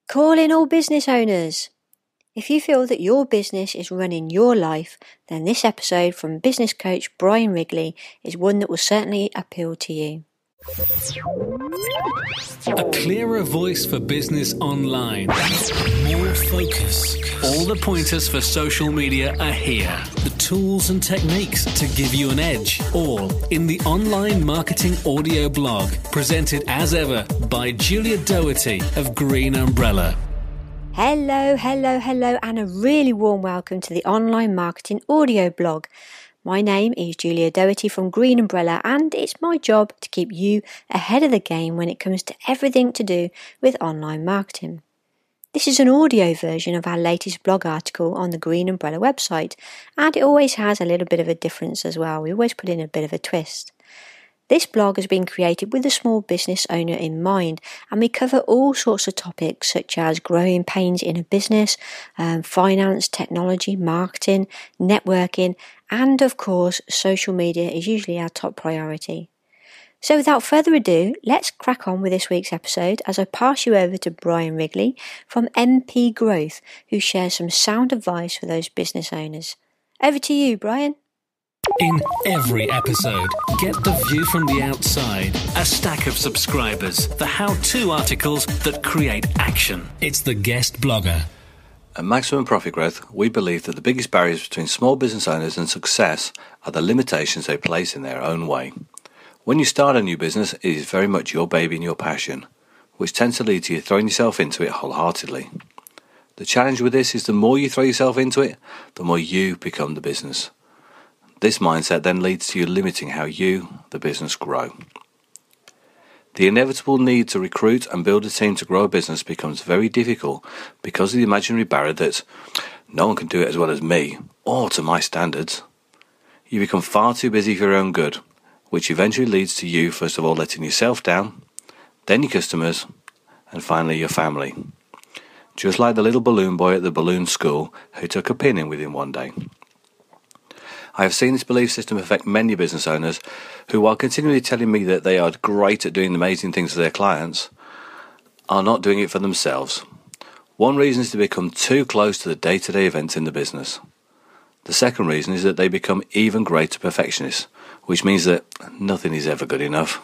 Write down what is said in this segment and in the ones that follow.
Call in all business owners. If you feel that your business is running your life, then this episode from business coach Brian Wrigley is one that will certainly appeal to you. A clearer voice for business online. More focus. All the pointers for social media are here. The tools and techniques to give you an edge. All in the online marketing audio blog. Presented as ever by Julia Doherty of Green Umbrella. Hello, and a really warm welcome to the online marketing audio blog. My name is Julia Doherty from Green Umbrella, and it's my job to keep you ahead of the game when it comes to everything to do with online marketing. This is an audio version of our latest blog article on the Green Umbrella website, and it always has a little bit of a difference as well. We always put in a bit of a twist. This blog has been created with the small business owner in mind, and we cover all sorts of topics such as growing pains in a business, finance, technology, marketing, networking, and of course, social media is usually our top priority. So without further ado, let's crack on with this week's episode as I pass you over to Brian Wrigley from MP Growth, who shares some sound advice for those business owners. Over to you, Brian. In every episode, get the view from the outside, a stack of subscribers, the how-to articles that create action. It's the guest blogger. At Maximum Profit Growth, we believe that the biggest barriers between small business owners and success are the limitations they place in their own way. When you start a new business, it is very much your baby and your passion, which tends to lead to you throwing yourself into it wholeheartedly. The challenge with this is the more you throw yourself into it, the more you become the business. This mindset then leads to you limiting how you, the business, grow. The inevitable need to recruit and build a team to grow a business becomes very difficult because of the imaginary barrier that no one can do it as well as me, or to my standards. You become far too busy for your own good, which eventually leads to you, first of all, letting yourself down, then your customers, and finally your family. Just like the little balloon boy at the balloon school who took a pin in with him one day. I have seen this belief system affect many business owners who, while continually telling me that they are great at doing amazing things for their clients, are not doing it for themselves. One reason is to become too close to the day-to-day events in the business. The second reason is that they become even greater perfectionists, which means that nothing is ever good enough.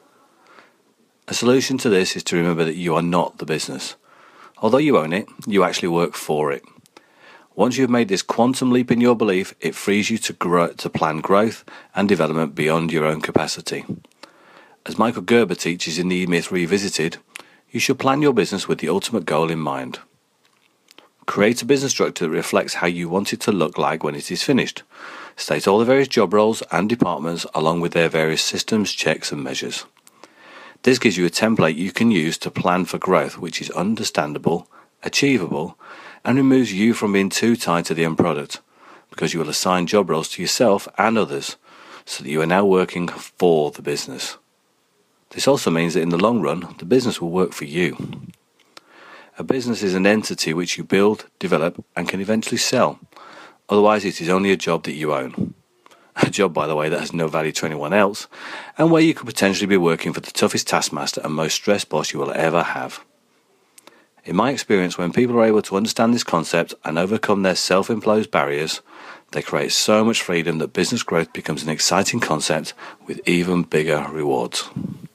A solution to this is to remember that you are not the business. Although you own it, you actually work for it. Once you have made this quantum leap in your belief, it frees you to plan growth and development beyond your own capacity. As Michael Gerber teaches in the E-Myth Revisited, you should plan your business with the ultimate goal in mind. Create a business structure that reflects how you want it to look like when it is finished. State all the various job roles and departments along with their various systems, checks and measures. This gives you a template you can use to plan for growth which is understandable, achievable, and removes you from being too tied to the end product, because you will assign job roles to yourself and others, so that you are now working for the business. This also means that in the long run, the business will work for you. A business is an entity which you build, develop, and can eventually sell. Otherwise, it is only a job that you own. A job, by the way, that has no value to anyone else, and where you could potentially be working for the toughest taskmaster and most stressed boss you will ever have. In my experience, when people are able to understand this concept and overcome their self-imposed barriers, they create so much freedom that business growth becomes an exciting concept with even bigger rewards.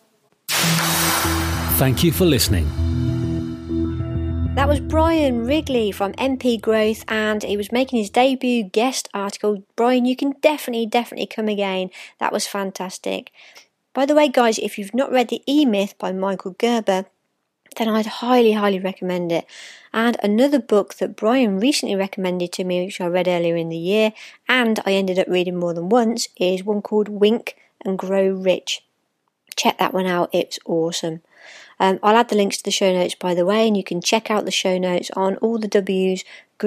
Thank you for listening. That was Brian Wrigley from MP Growth, and he was making his debut guest article. Brian, you can definitely come again. That was fantastic. By the way, guys, if you've not read The E-Myth by Michael Gerber, then I'd highly recommend it. And another book that Brian recently recommended to me, which I read earlier in the year, and I ended up reading more than once, is one called Wink and Grow Rich. Check that one out, it's awesome. I'll add the links to the show notes, by the way, and you can check out the show notes on all the W's,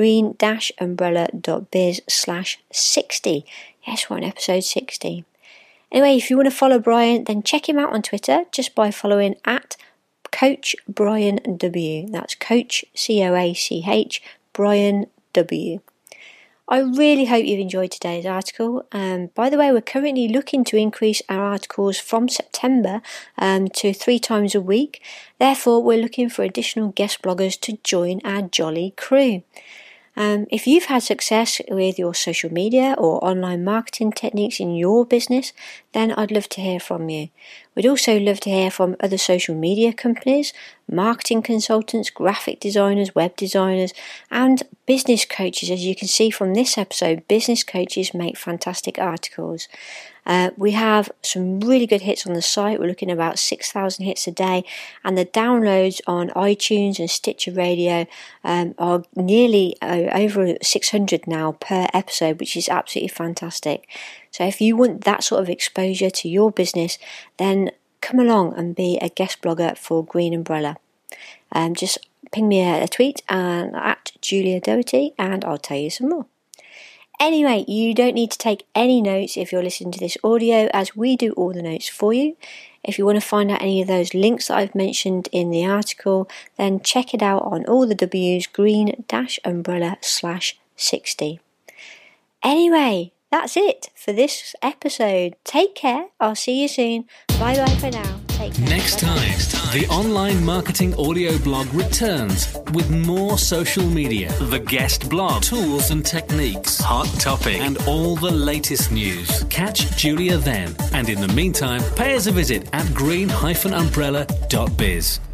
green-umbrella.biz/60. Yes, we're on episode 60. Anyway, if you want to follow Brian, then check him out on Twitter just by following at Coach Brian W. That's Coach, COACH, Brian W. I really hope you've enjoyed today's article. By the way, we're currently looking to increase our articles from September to 3 times a week. Therefore, we're looking for additional guest bloggers to join our jolly crew. If you've had success with your social media or online marketing techniques in your business, then I'd love to hear from you. We'd also love to hear from other social media companies, marketing consultants, graphic designers, web designers, and business coaches. As you can see from this episode, business coaches make fantastic articles. We have some really good hits on the site. We're looking at about 6,000 hits a day, and the downloads on iTunes and Stitcher Radio are nearly over 600 now per episode, which is absolutely fantastic. So if you want that sort of exposure to your business, then come along and be a guest blogger for Green Umbrella. Just ping me a tweet at Julia Doherty and I'll tell you some more. Anyway, you don't need to take any notes if you're listening to this audio, as we do all the notes for you. If you want to find out any of those links that I've mentioned in the article, then check it out on all the W's, green-umbrella/60. Anyway, that's it for this episode. Take care. I'll see you soon. Bye-bye for now. Take care. Next time, the online marketing audio blog returns with more social media, the guest blog, tools and techniques, hot topic, and all the latest news. Catch Julia then, and in the meantime, pay us a visit at green-umbrella.biz.